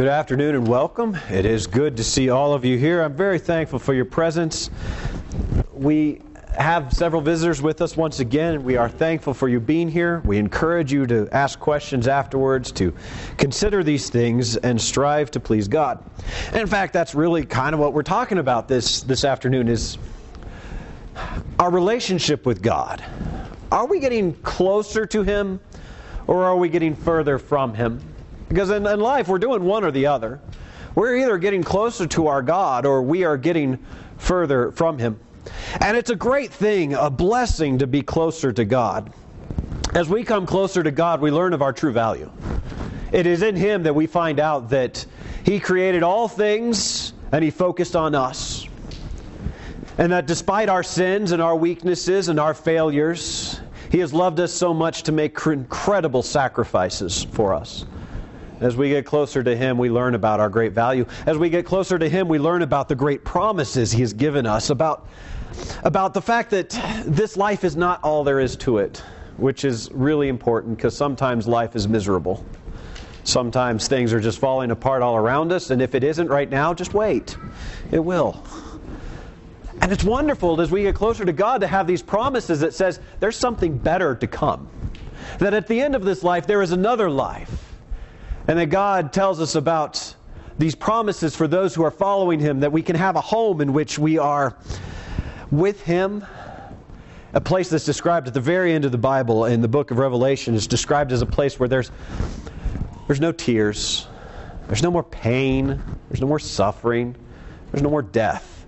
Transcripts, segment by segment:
Good afternoon and welcome. It is good to see all of you here. I'm very thankful for your presence. We have several visitors with us once again. We are thankful for you being here. We encourage you to ask questions afterwards, to consider these things and strive to please God. And in fact, that's really kind of what we're talking about this afternoon is our relationship with God. Are we getting closer to Him or are we getting further from Him? Because in life, we're doing one or the other. We're either getting closer to our God or we are getting further from Him. And it's a great thing, a blessing to be closer to God. As we come closer to God, we learn of our true value. It is in Him that we find out that He created all things and He focused on us. And that despite our sins and our weaknesses and our failures, He has loved us so much to make incredible sacrifices for us. As we get closer to Him, we learn about our great value. As we get closer to Him, we learn about the great promises He has given us, about the fact that this life is not all there is to it, which is really important because sometimes life is miserable. Sometimes things are just falling apart all around us, and if it isn't right now, just wait. It will. And it's wonderful as we get closer to God to have these promises that says there's something better to come. That at the end of this life, there is another life. And that God tells us about these promises for those who are following Him, that we can have a home in which we are with Him. A place that's described at the very end of the Bible in the book of Revelation is described as a place where there's no tears, there's no more pain, there's no more suffering, there's no more death.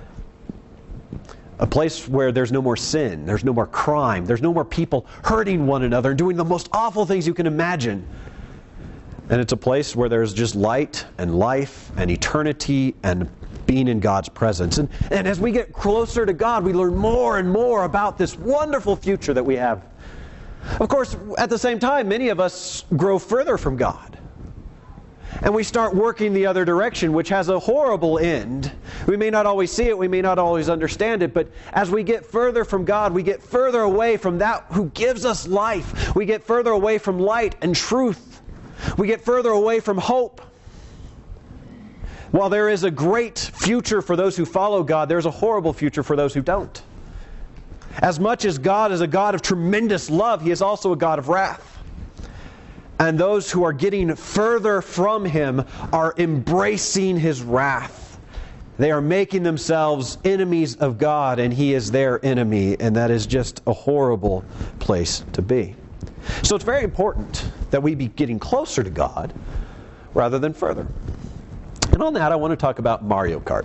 A place where there's no more sin, there's no more crime, there's no more people hurting one another and doing the most awful things you can imagine. And it's a place where there's just light and life and eternity and being in God's presence. And as we get closer to God, we learn more and more about this wonderful future that we have. Of course, at the same time, many of us grow further from God. And we start working the other direction, which has a horrible end. We may not always see it, we may not always understand it, but as we get further from God, we get further away from that who gives us life. We get further away from light and truth. We get further away from hope. While there is a great future for those who follow God, there's a horrible future for those who don't. As much as God is a God of tremendous love, He is also a God of wrath. And those who are getting further from Him are embracing His wrath. They are making themselves enemies of God, and He is their enemy, and that is just a horrible place to be. So it's very important that we be getting closer to God rather than further. And on that, I want to talk about Mario Kart.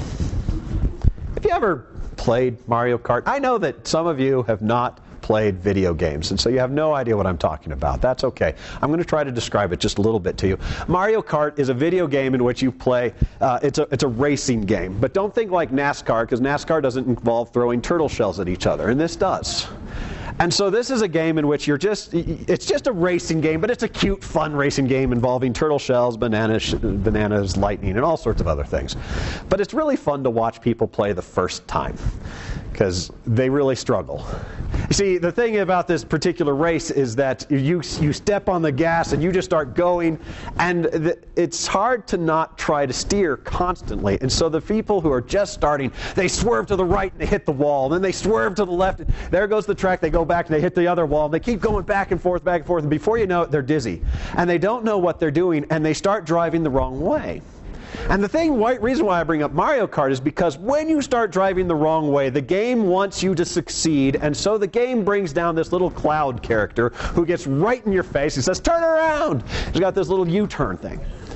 Have you ever played Mario Kart? I know that some of you have not played video games, and so you have no idea what I'm talking about. That's okay. I'm going to try to describe it just a little bit to you. Mario Kart is a video game in which you play, it's a racing game. But don't think like NASCAR, because NASCAR doesn't involve throwing turtle shells at each other, and this does. And so this is a game in which it's just a racing game, but it's a cute, fun racing game involving turtle shells, bananas, lightning, and all sorts of other things. But it's really fun to watch people play the first time, because they really struggle. You see, the thing about this particular race is that you step on the gas and you just start going, and it's hard to not try to steer constantly. And so the people who are just starting, they swerve to the right and they hit the wall. Then they swerve to the left. And there goes the track. They go back and they hit the other wall. And they keep going back and forth, and before you know it, they're dizzy. And they don't know what they're doing, and they start driving the wrong way. And the reason why I bring up Mario Kart is because when you start driving the wrong way, the game wants you to succeed, and so the game brings down this little cloud character who gets right in your face. He says, "Turn around!" He's got this little U-turn thing.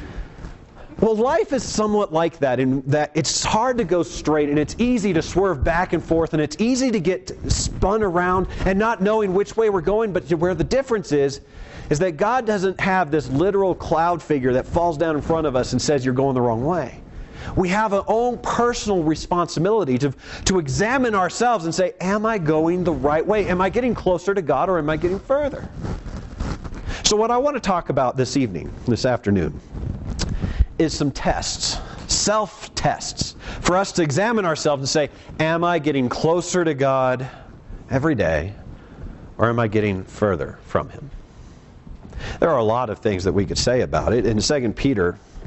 Well, life is somewhat like that, in that it's hard to go straight, and it's easy to swerve back and forth, and it's easy to get spun around and not knowing which way we're going, but where the difference is that God doesn't have this literal cloud figure that falls down in front of us and says you're going the wrong way. We have our own personal responsibility to examine ourselves and say, am I going the right way? Am I getting closer to God or am I getting further? So what I want to talk about this afternoon, is some tests, self-tests, for us to examine ourselves and say, am I getting closer to God every day or am I getting further from Him? There are a lot of things that we could say about it. In 2 Peter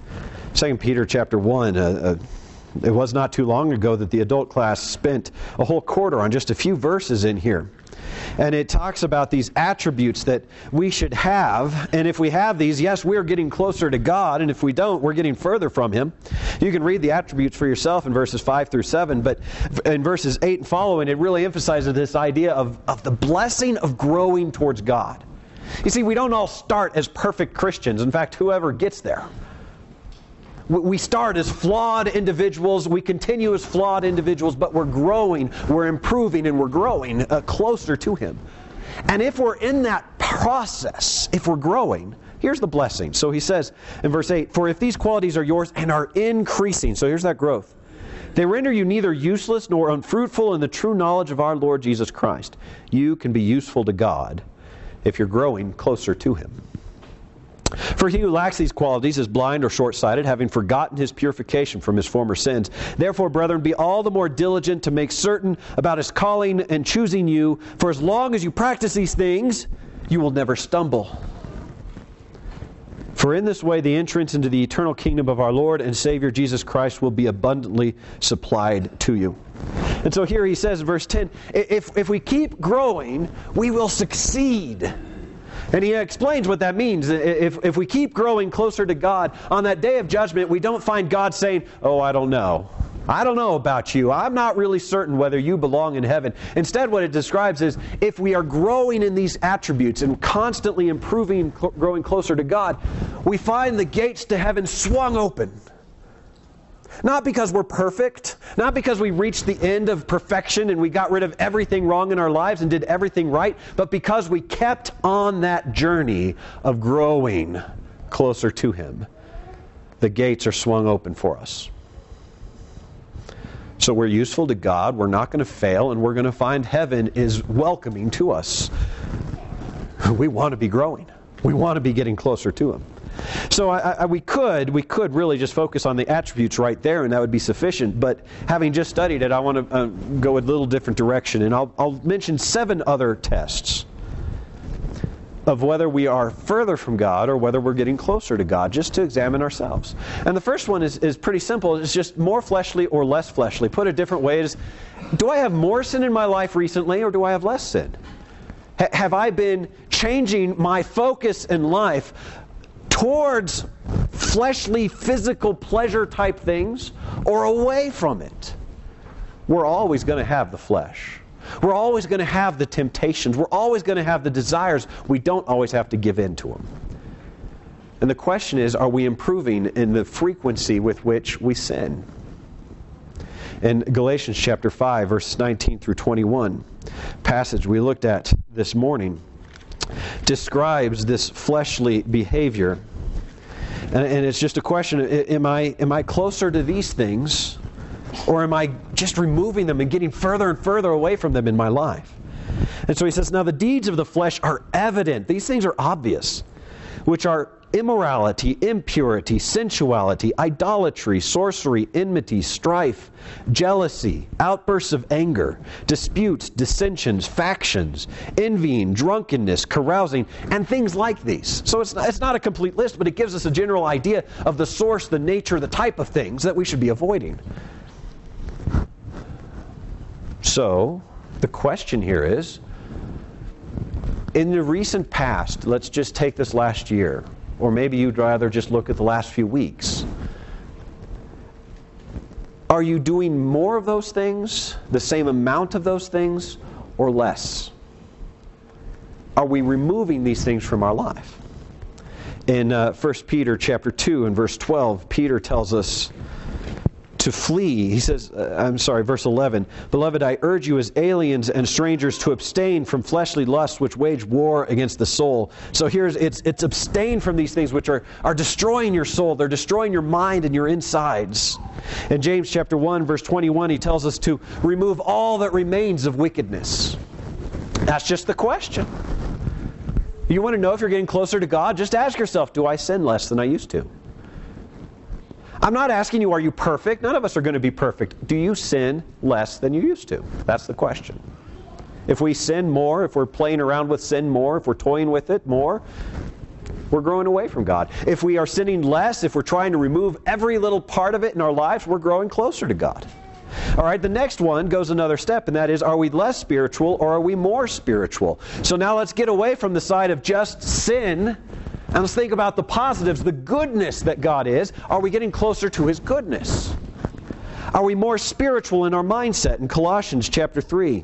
2 Peter chapter 1, it was not too long ago that the adult class spent a whole quarter on just a few verses in here. And it talks about these attributes that we should have. And if we have these, yes, we're getting closer to God. And if we don't, we're getting further from Him. You can read the attributes for yourself in verses 5 through 7. But in verses 8 and following, it really emphasizes this idea of the blessing of growing towards God. You see, we don't all start as perfect Christians. In fact, whoever gets there. We start as flawed individuals, we continue as flawed individuals, but we're growing, we're improving, and we're growing closer to Him. And if we're in that process, if we're growing, here's the blessing. So he says in verse 8, "For if these qualities are yours and are increasing," so here's that growth, "they render you neither useless nor unfruitful in the true knowledge of our Lord Jesus Christ." You can be useful to God if you're growing closer to Him. "For he who lacks these qualities is blind or short-sighted, having forgotten his purification from his former sins. Therefore, brethren, be all the more diligent to make certain about His calling and choosing you. For as long as you practice these things, you will never stumble. For in this way the entrance into the eternal kingdom of our Lord and Savior Jesus Christ will be abundantly supplied to you." And so here he says in verse 10, if we keep growing, we will succeed. And he explains what that means. If we keep growing closer to God, on that day of judgment, we don't find God saying, "Oh, I don't know. I don't know about you. I'm not really certain whether you belong in heaven." Instead, what it describes is, if we are growing in these attributes and constantly improving, growing closer to God, we find the gates to heaven swung open. Not because we're perfect, not because we reached the end of perfection and we got rid of everything wrong in our lives and did everything right, but because we kept on that journey of growing closer to Him. The gates are swung open for us. So we're useful to God, we're not going to fail, and we're going to find heaven is welcoming to us. We want to be growing. We want to be getting closer to Him. So we could really just focus on the attributes right there, and that would be sufficient. But having just studied it, I want to go a little different direction, and I'll mention 7 other tests of whether we are further from God or whether we're getting closer to God, just to examine ourselves. And the first one is pretty simple. It's just more fleshly or less fleshly. Put a different way, is, do I have more sin in my life recently, or do I have less sin? Have I been changing my focus in life towards fleshly, physical pleasure type things, or away from it? We're always going to have the flesh. We're always going to have the temptations. We're always going to have the desires. We don't always have to give in to them. And the question is, are we improving in the frequency with which we sin? In Galatians chapter 5, verses 19 through 21, passage we looked at this morning, describes this fleshly behavior. And it's just a question, am I closer to these things, or am I just removing them and getting further and further away from them in my life? And so he says, "Now the deeds of the flesh are evident." These things are obvious, which are immorality, impurity, sensuality, idolatry, sorcery, enmity, strife, jealousy, outbursts of anger, disputes, dissensions, factions, envying, drunkenness, carousing, and things like these. So it's not a complete list, but it gives us a general idea of the source, the nature, the type of things that we should be avoiding. So the question here is, in the recent past, let's just take this last year, or maybe you'd rather just look at the last few weeks. Are you doing more of those things, the same amount of those things, or less? Are we removing these things from our life? In 1 Peter chapter 2 and verse 12, Peter tells us to flee. He says, verse 11, "Beloved, I urge you as aliens and strangers to abstain from fleshly lusts which wage war against the soul." So it's abstain from these things which are destroying your soul. They're destroying your mind and your insides. In James chapter 1, verse 21, he tells us to remove all that remains of wickedness. That's just the question. You want to know if you're getting closer to God? Just ask yourself, do I sin less than I used to? I'm not asking you, are you perfect? None of us are going to be perfect. Do you sin less than you used to? That's the question. If we sin more, if we're playing around with sin more, if we're toying with it more, we're growing away from God. If we are sinning less, if we're trying to remove every little part of it in our lives, we're growing closer to God. All right, the next one goes another step, and that is, are we less spiritual or are we more spiritual? So now let's get away from the side of just sin, and let's think about the positives, the goodness that God is. Are we getting closer to His goodness? Are we more spiritual in our mindset? In Colossians chapter 3.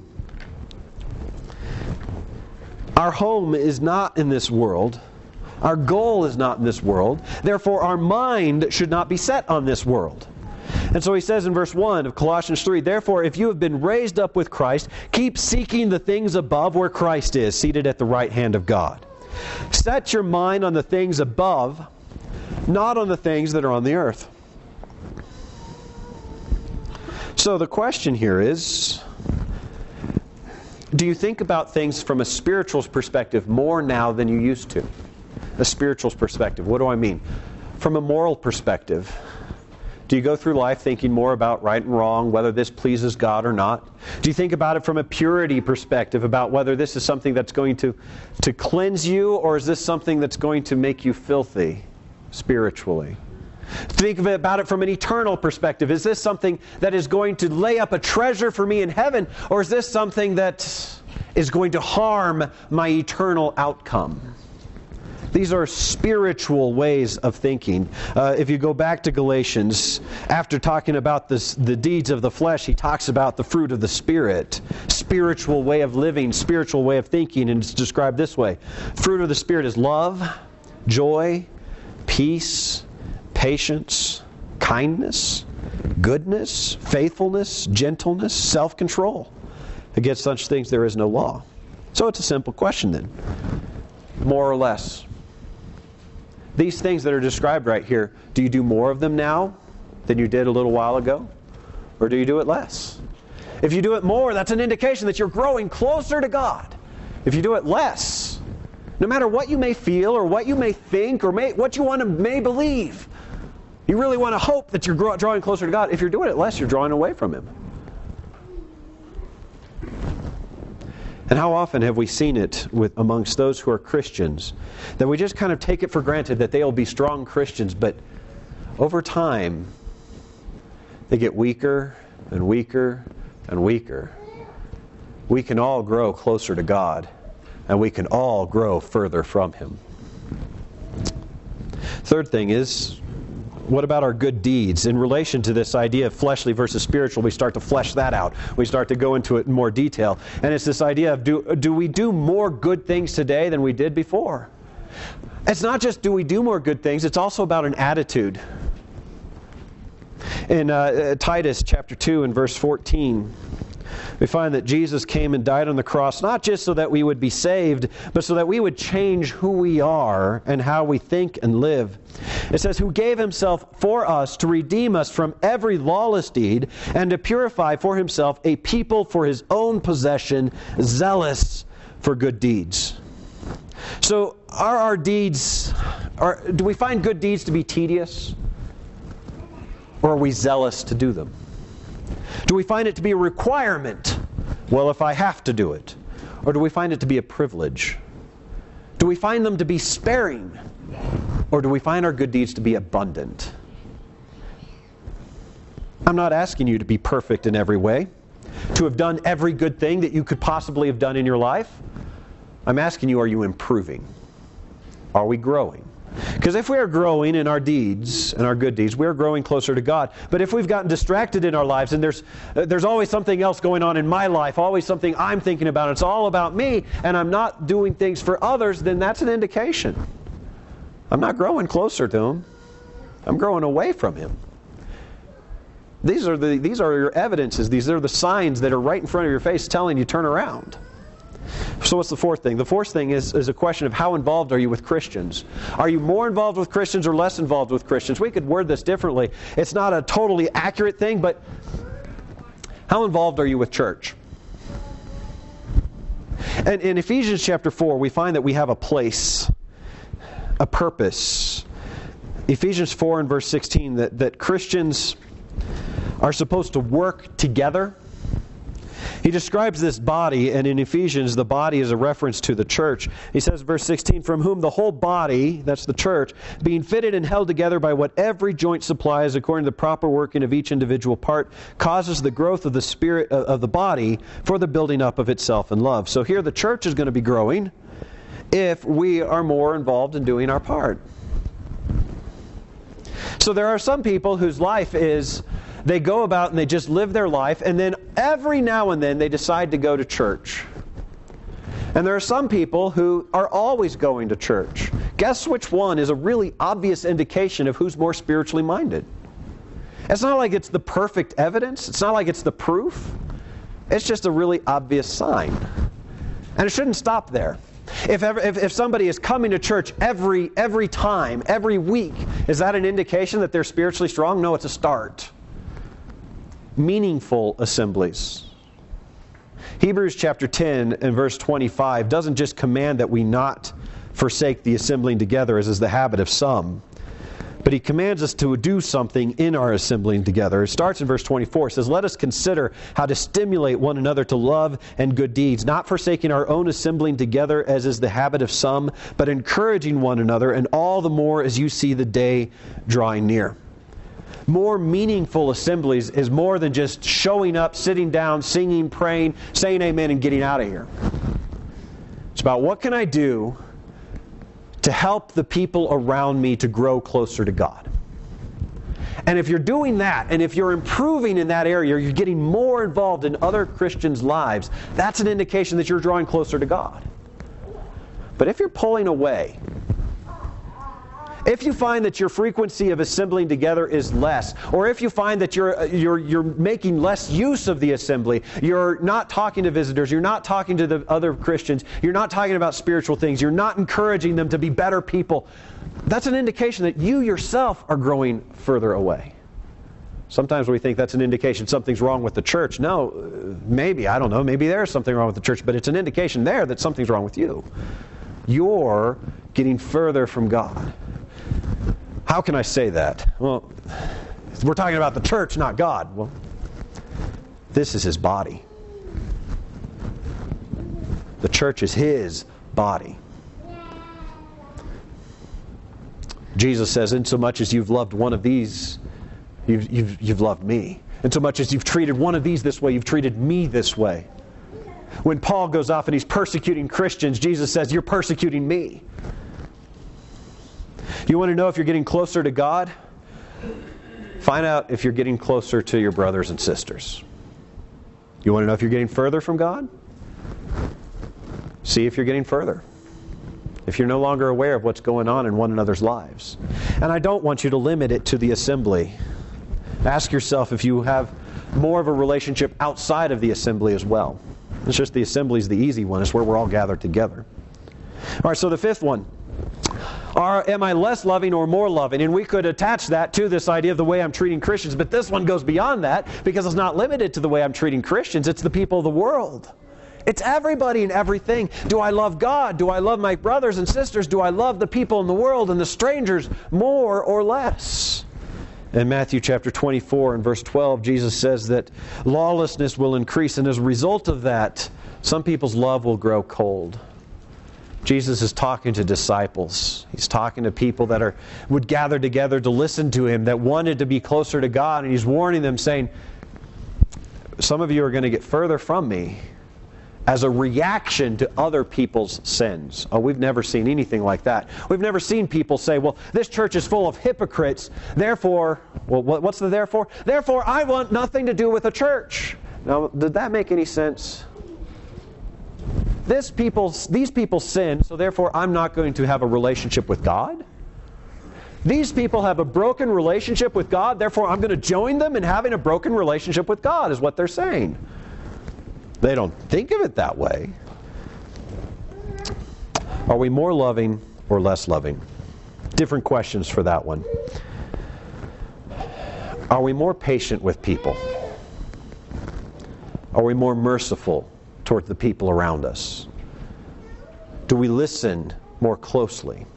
Our home is not in this world. Our goal is not in this world. Therefore, our mind should not be set on this world. And so he says in verse 1 of Colossians 3, therefore, if you have been raised up with Christ, keep seeking the things above where Christ is, seated at the right hand of God. Set your mind on the things above, not on the things that are on the earth. So the question here is, do you think about things from a spiritual perspective more now than you used to? A spiritual perspective. What do I mean? From a moral perspective, do you go through life thinking more about right and wrong, whether this pleases God or not? Do you think about it from a purity perspective, about whether this is something that's going to cleanse you, or is this something that's going to make you filthy spiritually? Think about it from an eternal perspective. Is this something that is going to lay up a treasure for me in heaven, or is this something that is going to harm my eternal outcome? These are spiritual ways of thinking. If you go back to Galatians, after talking about the deeds of the flesh, he talks about the fruit of the Spirit. Spiritual way of living, spiritual way of thinking, and it's described this way. Fruit of the Spirit is love, joy, peace, patience, kindness, goodness, faithfulness, gentleness, self-control. Against such things there is no law. So it's a simple question then. More or less. These things that are described right here, do you do more of them now than you did a little while ago? Or do you do it less? If you do it more, that's an indication that you're growing closer to God. If you do it less, no matter what you may feel or what you may think or what you may believe, you really want to hope that you're drawing closer to God. If you're doing it less, you're drawing away from Him. And how often have we seen it amongst those who are Christians, that we just kind of take it for granted that they'll be strong Christians, but over time, they get weaker and weaker and weaker. We can all grow closer to God, and we can all grow further from Him. Third thing is, what about our good deeds? In relation to this idea of fleshly versus spiritual, we start to flesh that out. We start to go into it in more detail. And it's this idea of, do we do more good things today than we did before? It's not just do we do more good things, it's also about an attitude. In Titus chapter 2 and verse 14, we find that Jesus came and died on the cross, not just so that we would be saved, but so that we would change who we are and how we think and live. It says, who gave Himself for us to redeem us from every lawless deed and to purify for Himself a people for His own possession, zealous for good deeds. So are our deeds, do we find good deeds to be tedious? Or are we zealous to do them? Do we find it to be a requirement? Well, if I have to do it. Or do we find it to be a privilege? Do we find them to be sparing? Or do we find our good deeds to be abundant? I'm not asking you to be perfect in every way, to have done every good thing that you could possibly have done in your life. I'm asking you, are you improving? Are we growing? Because if we are growing in our deeds and our good deeds, we are growing closer to God. But if we've gotten distracted in our lives and there's always something else going on in my life, always something I'm thinking about, it's all about me, and I'm not doing things for others, then that's an indication. I'm not growing closer to Him. I'm growing away from Him. These are your evidences. These are the signs that are right in front of your face telling you turn around. So what's the fourth thing? The fourth thing is a question of how involved are you with Christians? Are you more involved with Christians or less involved with Christians? We could word this differently. It's not a totally accurate thing, but how involved are you with church? And in Ephesians chapter 4, we find that we have a place, a purpose. Ephesians 4 and verse 16, that Christians are supposed to work together. He describes this body, and in Ephesians, the body is a reference to the church. He says, verse 16, from whom the whole body, that's the church, being fitted and held together by what every joint supplies according to the proper working of each individual part, causes the growth of the spirit of the body for the building up of itself in love. So here the church is going to be growing if we are more involved in doing our part. So there are some people whose life is, they go about and they just live their life, and then every now and then they decide to go to church. And there are some people who are always going to church. Guess which one is a really obvious indication of who's more spiritually minded? It's not like it's the perfect evidence. It's not like it's the proof. It's just a really obvious sign. And it shouldn't stop there. If somebody is coming to church every time, every week, is that an indication that they're spiritually strong? No, it's a start. Meaningful assemblies. Hebrews chapter 10 and verse 25 doesn't just command that we not forsake the assembling together, as is the habit of some, but he commands us to do something in our assembling together. It starts in verse 24. It says, let us consider how to stimulate one another to love and good deeds, not forsaking our own assembling together, as is the habit of some, but encouraging one another, and all the more as you see the day drawing near. More meaningful assemblies is more than just showing up, sitting down, singing, praying, saying amen, and getting out of here. It's about what can I do to help the people around me to grow closer to God. And if you're doing that, and if you're improving in that area, you're getting more involved in other Christians' lives, that's an indication that you're drawing closer to God. But if you're pulling away, if you find that your frequency of assembling together is less, or if you find that you're making less use of the assembly, you're not talking to visitors, you're not talking to the other Christians, you're not talking about spiritual things, you're not encouraging them to be better people, that's an indication that you yourself are growing further away. Sometimes we think that's an indication something's wrong with the church. No, maybe, I don't know, maybe there's something wrong with the church, but it's an indication there that something's wrong with you. You're getting further from God. How can I say that? Well, we're talking about the church, not God. Well, this is His body. The church is His body. Jesus says, insomuch as you've loved one of these, you've loved me. Insomuch as you've treated one of these this way, you've treated me this way. When Paul goes off and he's persecuting Christians, Jesus says, you're persecuting me. You want to know if you're getting closer to God? Find out if you're getting closer to your brothers and sisters. You want to know if you're getting further from God? See if you're getting further. If you're no longer aware of what's going on in one another's lives. And I don't want you to limit it to the assembly. Ask yourself if you have more of a relationship outside of the assembly as well. It's just the assembly is the easy one. It's where we're all gathered together. All right, so the fifth one. Am I less loving or more loving? And we could attach that to this idea of the way I'm treating Christians, but this one goes beyond that because it's not limited to the way I'm treating Christians. It's the people of the world. It's everybody and everything. Do I love God? Do I love my brothers and sisters? Do I love the people in the world and the strangers more or less? In Matthew chapter 24 and verse 12, Jesus says that lawlessness will increase, and as a result of that, some people's love will grow cold. Jesus is talking to disciples. He's talking to people that would gather together to listen to Him, that wanted to be closer to God, and He's warning them, saying, some of you are going to get further from me as a reaction to other people's sins. Oh, we've never seen anything like that. We've never seen people say, well, this church is full of hypocrites, therefore, well, what's the therefore? Therefore, I want nothing to do with a church. Now, did that make any sense? These people sin, so therefore I'm not going to have a relationship with God. These people have a broken relationship with God, therefore I'm going to join them in having a broken relationship with God, is what they're saying. They don't think of it that way. Are we more loving or less loving? Different questions for that one. Are we more patient with people? Are we more merciful toward the people around us? Do we listen more closely?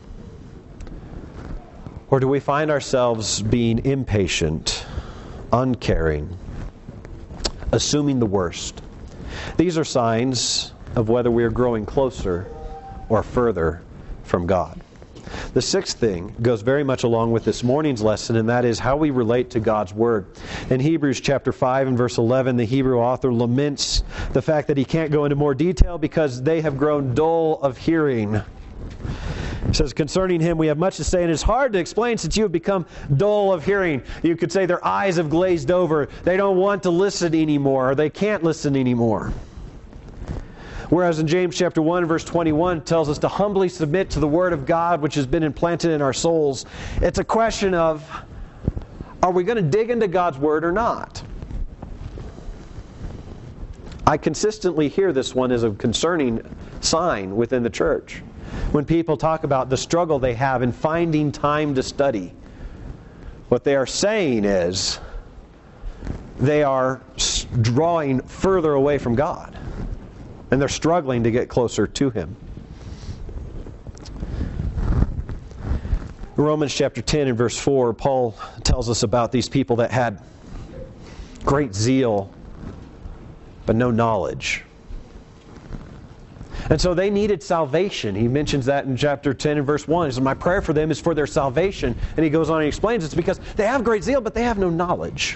Or do we find ourselves being impatient, uncaring, assuming the worst? These are signs of whether we are growing closer or further from God. The sixth thing goes very much along with this morning's lesson, and that is how we relate to God's Word. In Hebrews chapter 5 and verse 11, the Hebrew author laments the fact that he can't go into more detail because they have grown dull of hearing. It says, concerning him we have much to say, and it's hard to explain since you have become dull of hearing. You could say their eyes have glazed over. They don't want to listen anymore, or they can't listen anymore. Whereas in James chapter 1 verse 21 tells us to humbly submit to the Word of God which has been implanted in our souls. It's a question of, are we going to dig into God's Word or not? I consistently hear this one as a concerning sign within the church. When people talk about the struggle they have in finding time to study, what they are saying is they are drawing further away from God. And they're struggling to get closer to Him. In Romans chapter 10 and verse 4, Paul tells us about these people that had great zeal, but no knowledge. And so they needed salvation. He mentions that in chapter 10 and verse 1. He says, my prayer for them is for their salvation. And he goes on and explains it's because they have great zeal, but they have no knowledge.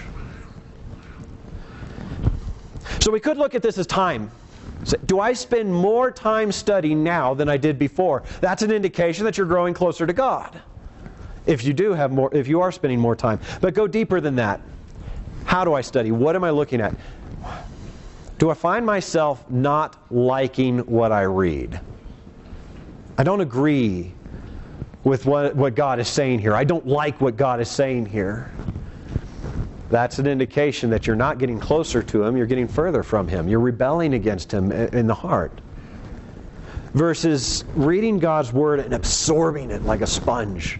So we could look at this as time. So, do I spend more time studying now than I did before? That's an indication that you're growing closer to God. If you are spending more time. But go deeper than that. How do I study? What am I looking at? Do I find myself not liking what I read? I don't agree with what God is saying here. I don't like what God is saying here. That's an indication that you're not getting closer to Him, you're getting further from Him. You're rebelling against Him in the heart. Versus reading God's Word and absorbing it like a sponge.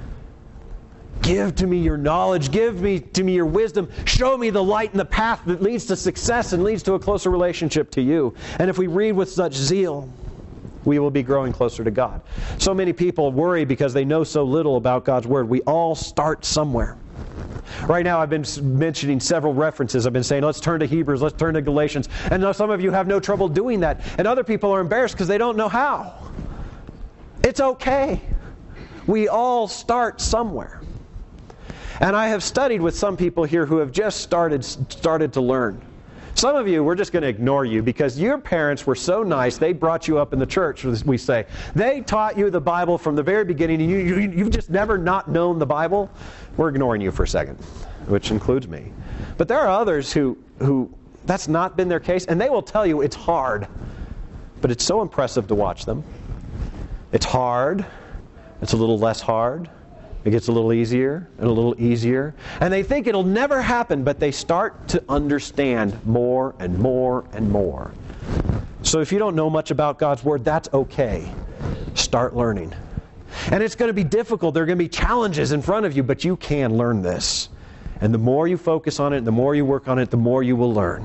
Give to me your knowledge, to me your wisdom, show me the light and the path that leads to success and leads to a closer relationship to you. And if we read with such zeal, we will be growing closer to God. So many people worry because they know so little about God's Word. We all start somewhere. Right now I've been mentioning several references. I've been saying, let's turn to Hebrews, let's turn to Galatians. And now some of you have no trouble doing that. And other people are embarrassed because they don't know how. It's okay. We all start somewhere. And I have studied with some people here who have just started to learn. Some of you, we're just going to ignore you because your parents were so nice, they brought you up in the church, as we say. They taught you the Bible from the very beginning, and you've just never not known the Bible. We're ignoring you for a second, which includes me. But there are others who that's not been their case, and they will tell you it's hard. But it's so impressive to watch them. It's hard. It's a little less hard. It gets a little easier and a little easier. And they think it'll never happen, but they start to understand more and more and more. So if you don't know much about God's Word, that's okay. Start learning. And it's going to be difficult. There are going to be challenges in front of you, but you can learn this. And the more you focus on it, the more you work on it, the more you will learn.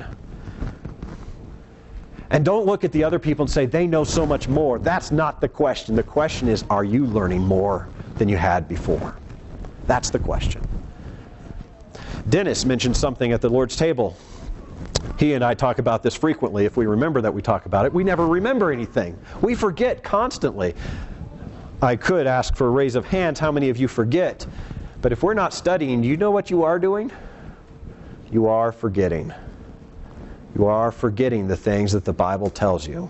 And don't look at the other people and say, they know so much more. That's not the question. The question is, are you learning more than you had before? That's the question. Dennis mentioned something at the Lord's table. He and I talk about this frequently. If we remember that we talk about it, we never remember anything. We forget constantly. I could ask for a raise of hands how many of you forget. But if we're not studying, do you know what you are doing? You are forgetting. You are forgetting the things that the Bible tells you.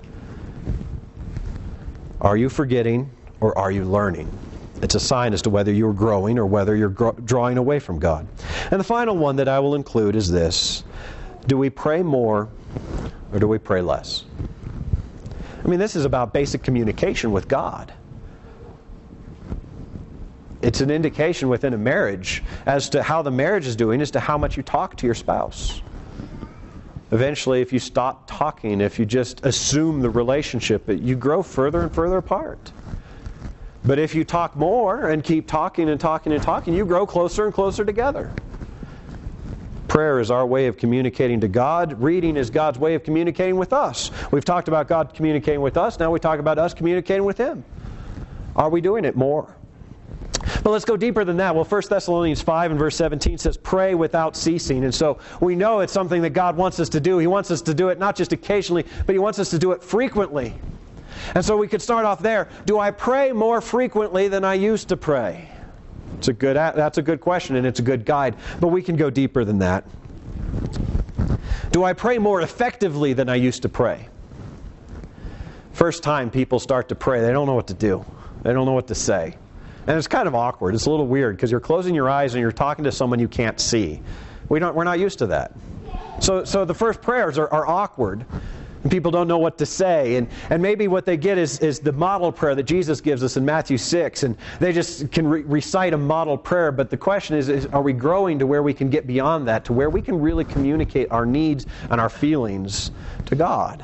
Are you forgetting or are you learning? It's a sign as to whether you're growing or whether you're drawing away from God. And the final one that I will include is this. Do we pray more or do we pray less? I mean, this is about basic communication with God. It's an indication within a marriage as to how the marriage is doing as to how much you talk to your spouse. Eventually, if you stop talking, if you just assume the relationship, you grow further and further apart. But if you talk more and keep talking and talking and talking, you grow closer and closer together. Prayer is our way of communicating to God. Reading is God's way of communicating with us. We've talked about God communicating with us. Now we talk about us communicating with Him. Are we doing it more? But let's go deeper than that. Well, 1 Thessalonians 5 and verse 17 says, pray without ceasing. And so we know it's something that God wants us to do. He wants us to do it not just occasionally, but He wants us to do it frequently. And so we could start off there. Do I pray more frequently than I used to pray? That's a good question, and it's a good guide. But we can go deeper than that. Do I pray more effectively than I used to pray? First time people start to pray, they don't know what to do. They don't know what to say. And it's kind of awkward. It's a little weird because you're closing your eyes and you're talking to someone you can't see. We're not used to that. So the first prayers are awkward. And people don't know what to say. And maybe what they get is the model prayer that Jesus gives us in Matthew 6. And they just can recite a model prayer. But the question is are we growing to where we can get beyond that, to where we can really communicate our needs and our feelings to God?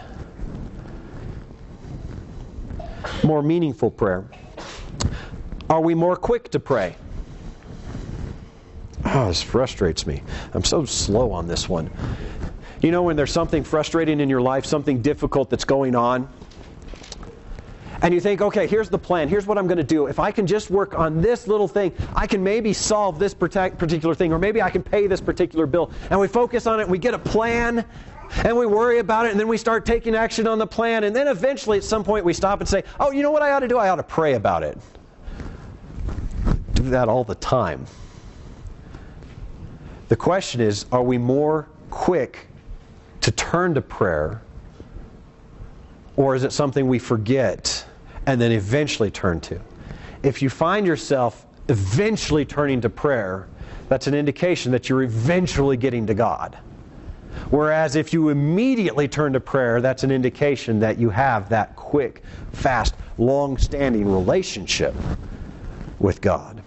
More meaningful prayer. Are we more quick to pray? Oh, this frustrates me. I'm so slow on this one. You know when there's something frustrating in your life, something difficult that's going on, and you think, okay, here's the plan. Here's what I'm going to do. If I can just work on this little thing, I can maybe solve this particular thing, or maybe I can pay this particular bill. And we focus on it, and we get a plan, and we worry about it, and then we start taking action on the plan, and then eventually at some point we stop and say, oh, you know what I ought to do? I ought to pray about it. Do that all the time. The question is, are we more quick to turn to prayer, or is it something we forget and then eventually turn to? If you find yourself eventually turning to prayer, that's an indication that you're eventually getting to God. Whereas if you immediately turn to prayer, that's an indication that you have that quick, fast, long-standing relationship with God.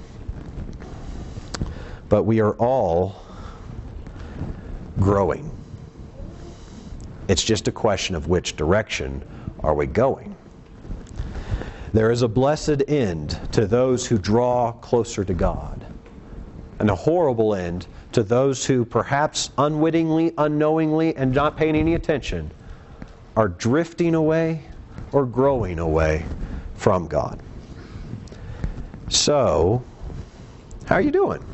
But we are all growing. It's just a question of which direction are we going. There is a blessed end to those who draw closer to God, and a horrible end to those who, perhaps unwittingly, unknowingly, and not paying any attention, are drifting away or growing away from God. So, how are you doing?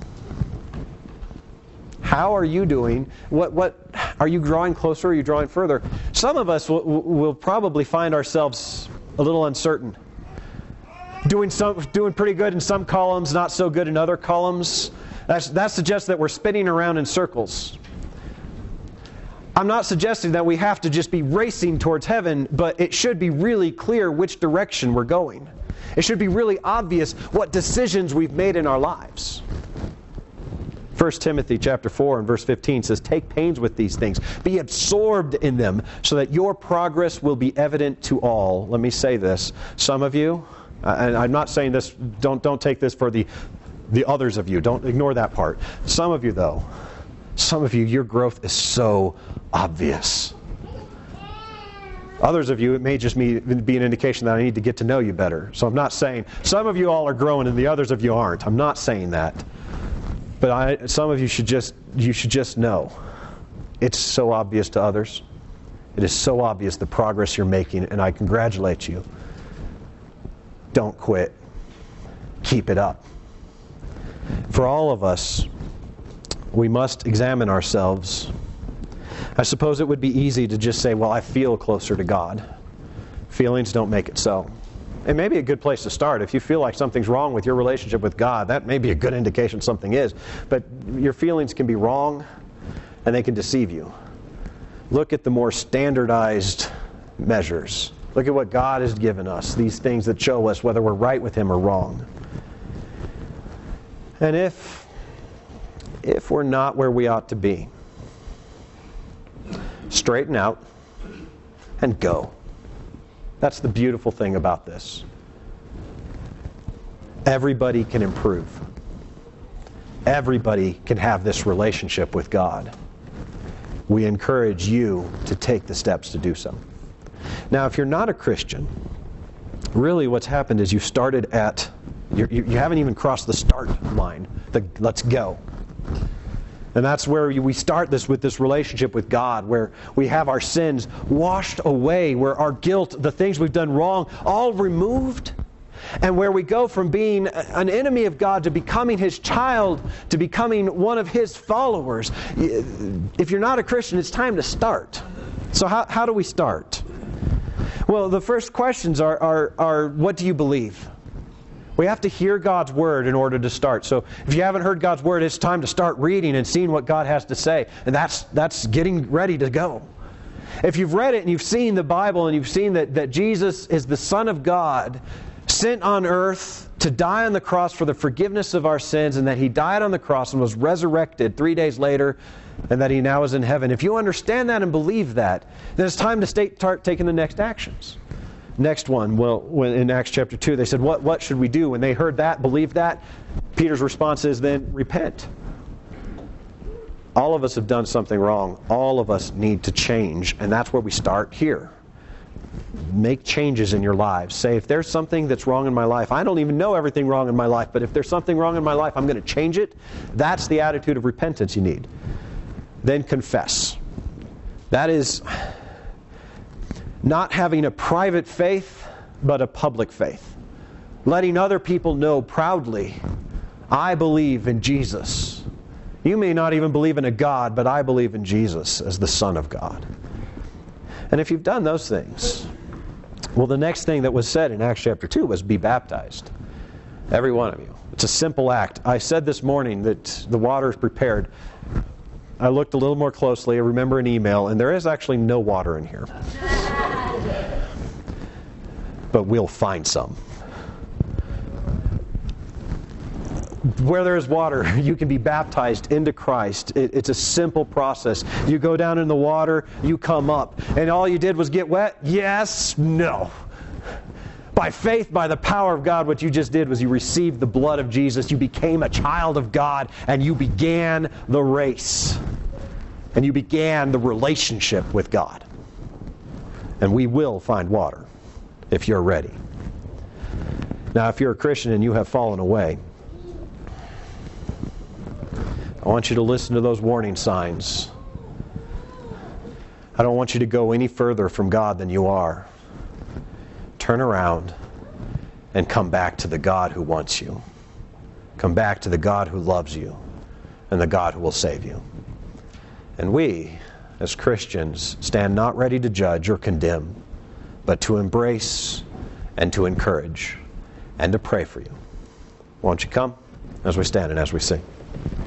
How are you doing? What are you drawing closer? Are you drawing further? Some of us will probably find ourselves a little uncertain. Doing pretty good in some columns, not so good in other columns. That suggests that we're spinning around in circles. I'm not suggesting that we have to just be racing towards heaven, but it should be really clear which direction we're going. It should be really obvious what decisions we've made in our lives. 1 Timothy chapter 4 and verse 15 says, take pains with these things. Be absorbed in them so that your progress will be evident to all. Let me say this. Some of you, and I'm not saying this, don't take this for the others of you. Don't ignore that part. Some of you, though, your growth is so obvious. Others of you, it may just be an indication that I need to get to know you better. So I'm not saying, some of you all are growing and the others of you aren't. I'm not saying that. But some of you should just know. It's so obvious to others. It is so obvious the progress you're making, and I congratulate you. Don't quit. Keep it up. For all of us, we must examine ourselves. I suppose it would be easy to just say, well, I feel closer to God. Feelings don't make it so. It may be a good place to start. If you feel like something's wrong with your relationship with God, that may be a good indication something is. But your feelings can be wrong, and they can deceive you. Look at the more standardized measures. Look at what God has given us, these things that show us whether we're right with Him or wrong. And if we're not where we ought to be, straighten out and go. That's the beautiful thing about this. Everybody can improve. Everybody can have this relationship with God. We encourage you to take the steps to do so. Now, if you're not a Christian, really what's happened is you started at, you haven't even crossed the start line, the let's go. And that's where we start this with this relationship with God, where we have our sins washed away, where our guilt, the things we've done wrong, all removed. and where we go from being an enemy of God to becoming His child, to becoming one of His followers. If you're not a Christian, it's time to start. So how do we start? Well, the first questions are what do you believe? We have to hear God's Word in order to start. So if you haven't heard God's Word, it's time to start reading and seeing what God has to say. And that's getting ready to go. If you've read it and you've seen the Bible and you've seen that Jesus is the Son of God, sent on earth to die on the cross for the forgiveness of our sins, and that He died on the cross and was resurrected 3 days later, and that He now is in heaven. If you understand that and believe that, then it's time to start taking the next actions. Next one, when in Acts chapter 2, they said, what should we do? When they heard that, believed that, Peter's response is then, repent. All of us have done something wrong. All of us need to change, and that's where we start here. Make changes in your lives. Say, if there's something that's wrong in my life, I don't even know everything wrong in my life, but if there's something wrong in my life, I'm going to change it. That's the attitude of repentance you need. Then confess. That is not having a private faith, but a public faith. Letting other people know proudly, I believe in Jesus. You may not even believe in a God, but I believe in Jesus as the Son of God. And if you've done those things, well, the next thing that was said in Acts chapter 2 was be baptized. Every one of you. It's a simple act. I said this morning that the water is prepared. I looked a little more closely. I remember an email, and there is actually no water in here. But we'll find some. Where there is water, you can be baptized into Christ. It's a simple process. You go down in the water, you come up. And all you did was get wet? Yes, no. By faith, by the power of God, what you just did was you received the blood of Jesus. You became a child of God, and you began the race. And you began the relationship with God. And we will find water if you're ready. Now, if you're a Christian and you have fallen away, I want you to listen to those warning signs. I don't want you to go any further from God than you are. Turn around and come back to the God who wants you. Come back to the God who loves you and the God who will save you. And we, as Christians, stand not ready to judge or condemn, but to embrace and to encourage and to pray for you. Won't you come as we stand and as we sing?